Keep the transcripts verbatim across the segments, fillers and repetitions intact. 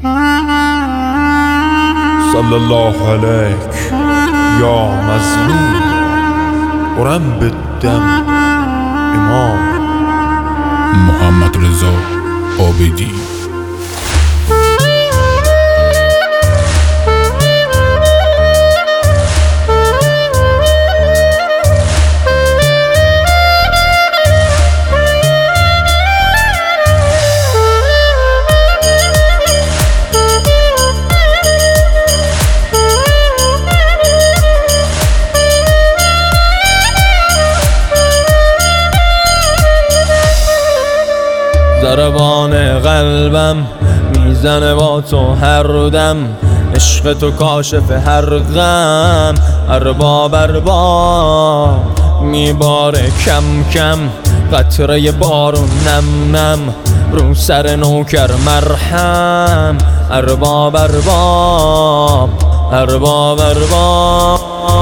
صلی الله علیک یا مظلوم قرم بالدم امام محمد رضا عابدی. ضربان قلبم میزنه با تو هر دم، عشق تو کاشف هر غم. ارباب ارباب میباره کم کم، قطره بارون نم نم رو سر نوکر مرهم. ارباب ارباب ارباب ارباب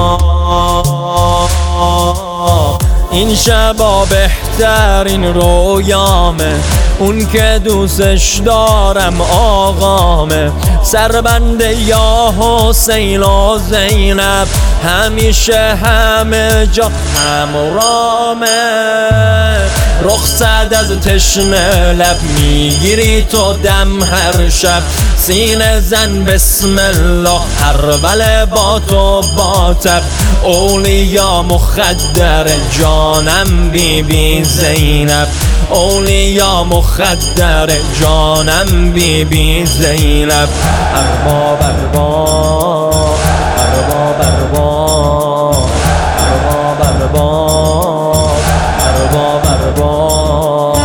این شبا بهترین رویامه، اون که دوستش دارم آقامه. سربنده یا حسین و زینب، همیشه همه جا همرامه. رخصت از تشنه لب میگیری تو دم هر شب، سینه زن بسم الله هر وله با تو با تب. اولیا مخدر جانم بی بی زینب، اولیا مخدر جانم بی بی زینب. ارباب ارباب ارباب ارباب ارباب ارباب ارباب ارباب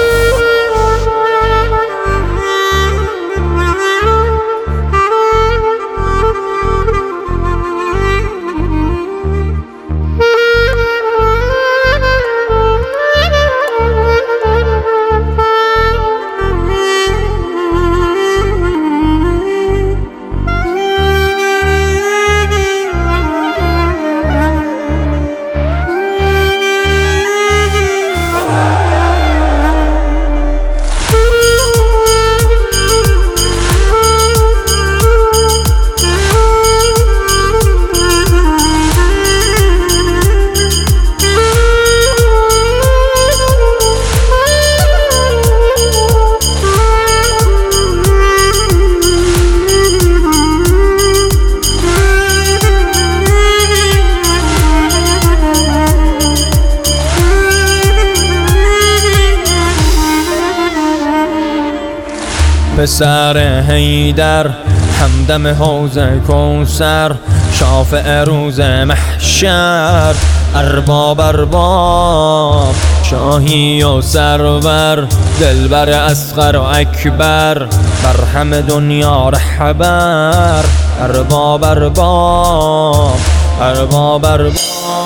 پسر حیدر همدم حوض کوثر، شافع روز محشر. ارباب ارباب شاهی و سرور، دلبر اصغر و اکبر، بر همه دنیا رهبر. ارباب ارباب ارباب ارباب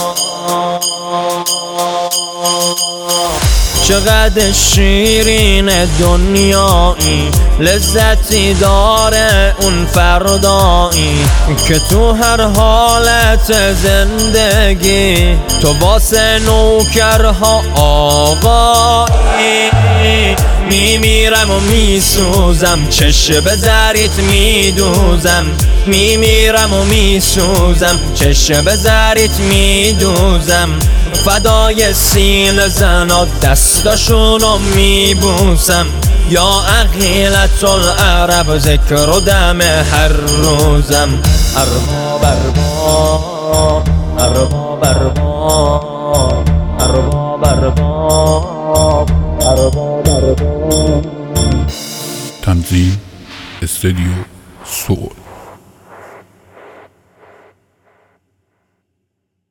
چقدر شیرین دنیایی، لذتی داره اون فردایی که تو هر حالت زندگی تو واسه نوکرها آقایی. میمیرم و میسوزم، چشم به زریت میدوزم. میمیرم و میسوزم، چشم به زریت میدوزم. فدای سینه زنات دستاشونو میبوسم. یا عقیلت العرب ذکر و دم هر روزم. ارباب ارباب ارباب ارباب ارباب ارباب ارباب ارباب. تنظیم استودیو سول.